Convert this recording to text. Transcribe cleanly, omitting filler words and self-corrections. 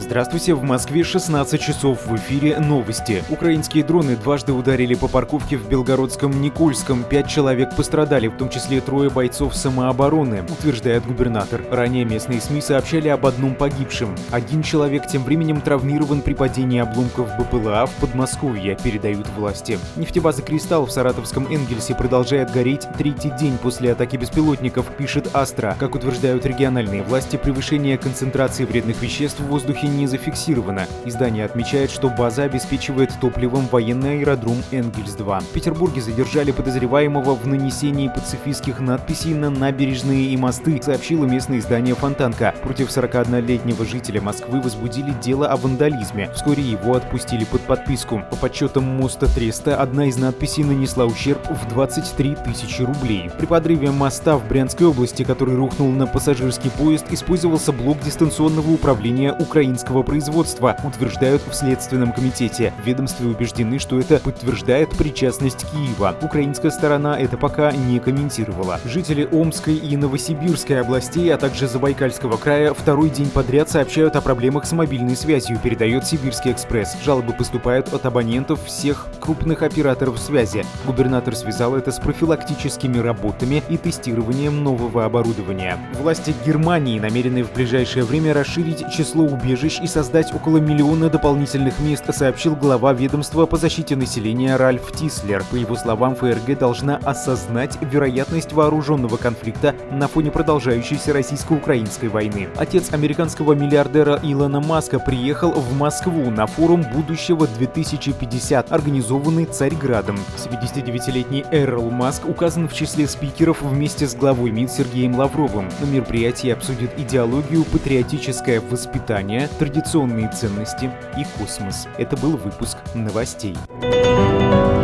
Здравствуйте, в Москве 16 часов, в эфире новости. Украинские дроны дважды ударили по парковке в Белгородском Никольском. 5 человек пострадали, в том числе 3 бойцов самообороны, утверждает губернатор. Ранее местные СМИ сообщали об одном погибшем. Один человек тем временем травмирован при падении обломков БПЛА в Подмосковье, передают власти. Нефтебаза «Кристалл» в саратовском Энгельсе продолжает гореть третий день после атаки беспилотников, пишет Астра. Как утверждают региональные власти, превышение концентрации вредных веществ в воздухе не зафиксировано. Издание отмечает, что база обеспечивает топливом военный аэродром Энгельс-2. В Петербурге задержали подозреваемого в нанесении пацифистских надписей на набережные и мосты, сообщило местное издание «Фонтанка». Против 41-летнего жителя Москвы возбудили дело о вандализме. Вскоре его отпустили под подписку. По подсчетам моста Треста, одна из надписей нанесла ущерб в 23 тысячи рублей. При подрыве моста в Брянской области, который рухнул на пассажирский поезд, использовался блок дистанционного управления украинского производства, утверждают в Следственном комитете. В ведомстве убеждены, что это подтверждает причастность Киева. Украинская сторона это пока не комментировала. Жители Омской и Новосибирской областей, а также Забайкальского края второй день подряд сообщают о проблемах с мобильной связью, передает Сибирский экспресс. Жалобы поступают от абонентов всех крупных операторов связи. Губернатор связал это с профилактическими работами и тестированием нового оборудования. Власти Германии намерены в ближайшее время расширить число убежищ и создать около 1 миллиона дополнительных мест, сообщил глава ведомства по защите населения Ральф Тислер. По его словам, ФРГ должна осознать вероятность вооруженного конфликта на фоне продолжающейся российско-украинской войны. Отец американского миллиардера Илона Маска приехал в Москву на форум будущего 2050, организованный Царьградом. 79-летний Эрл Маск указан в числе спикеров вместе с главой МИД Сергеем Лавровым. На мероприятии обсудят идеологию, патриотическое воспитание, традиционные ценности и космос. Это был выпуск новостей.